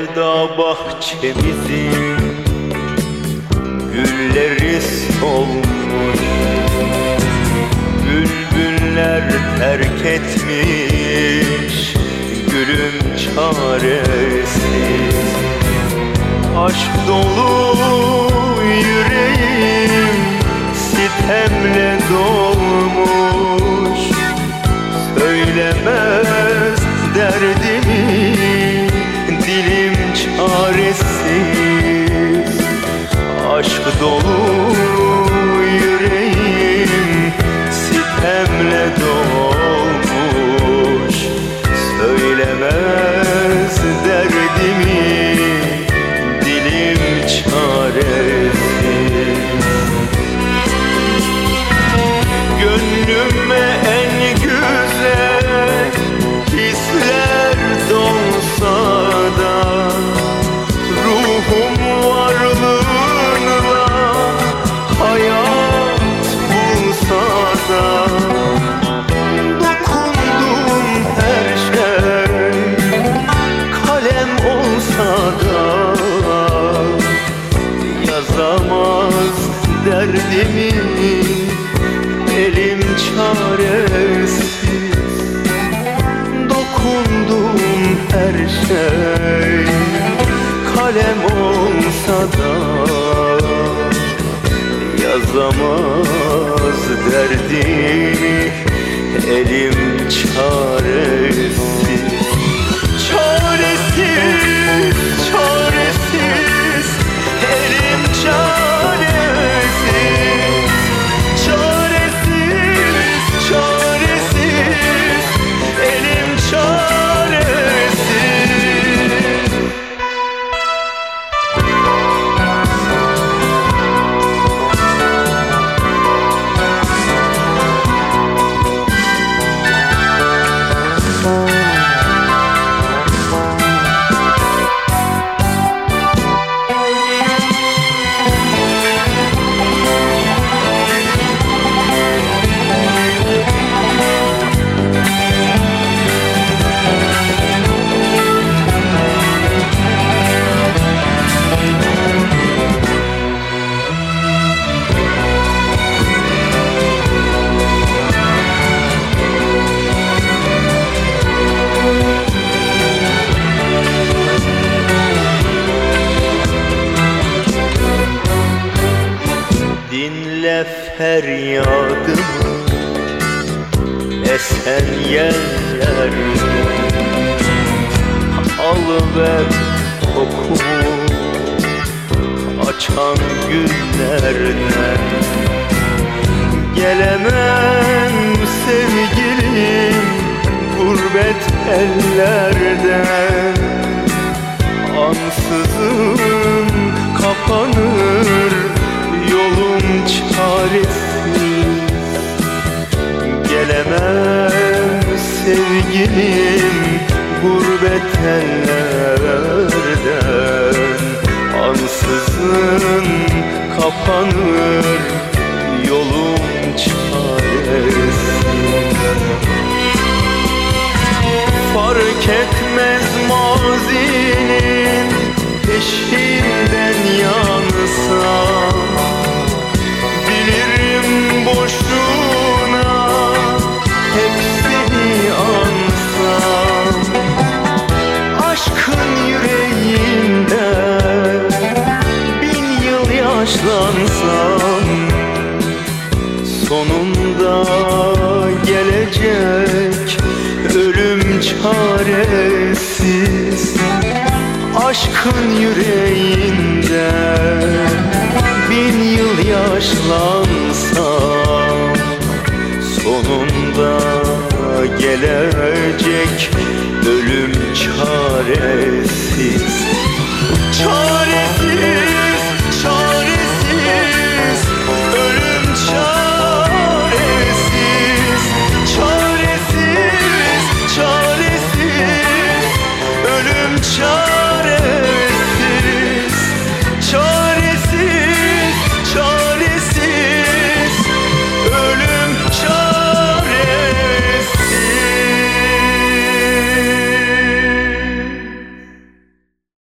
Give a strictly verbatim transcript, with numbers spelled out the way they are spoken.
Dağ bahçemizin gülleri solmuş, bülbüller terk etmiş gülüm çaresiz. Aşk dolu yüreğim sitemle dolmuş, söylemez derdimi dilim çaresiz. Aşk dolu yüreğim sitemle dolmuş, söylemez derdimi dilim çaresiz. Gönlüme en güzel hisler dolsa da, ruhum varlığınla hayat bulsa da, dokunduğum her şey kalem olsa da, yazamaz derdimi elim çaresiz. Dokunduğum her şey kalem olsa da, yazamaz derdimi elim çaresiz. Çaresiz, çaresiz, elim çaresiz. Çaresiz, çaresiz, elim çaresiz. Dinle feryadımı esen yerlerde, alıver kokumu açan günlerden. Gelemem sevgilim gurbet ellerden, ansızın kapanır yolum çaresiz. Gelemem sevgilim gurbet ellerden, ansızın kapanır yolum çaresiz. Fark etmez mazinin peşinden yansam, bilirim boşuna hepsini ansam. Aşkın yüreğinde bin yıl yaşlansam, sonunda gelecek ölüm çaresiz. Aşkın yüreğinde bin yıl yaşlansam, sonunda gelecek ölüm çaresiz.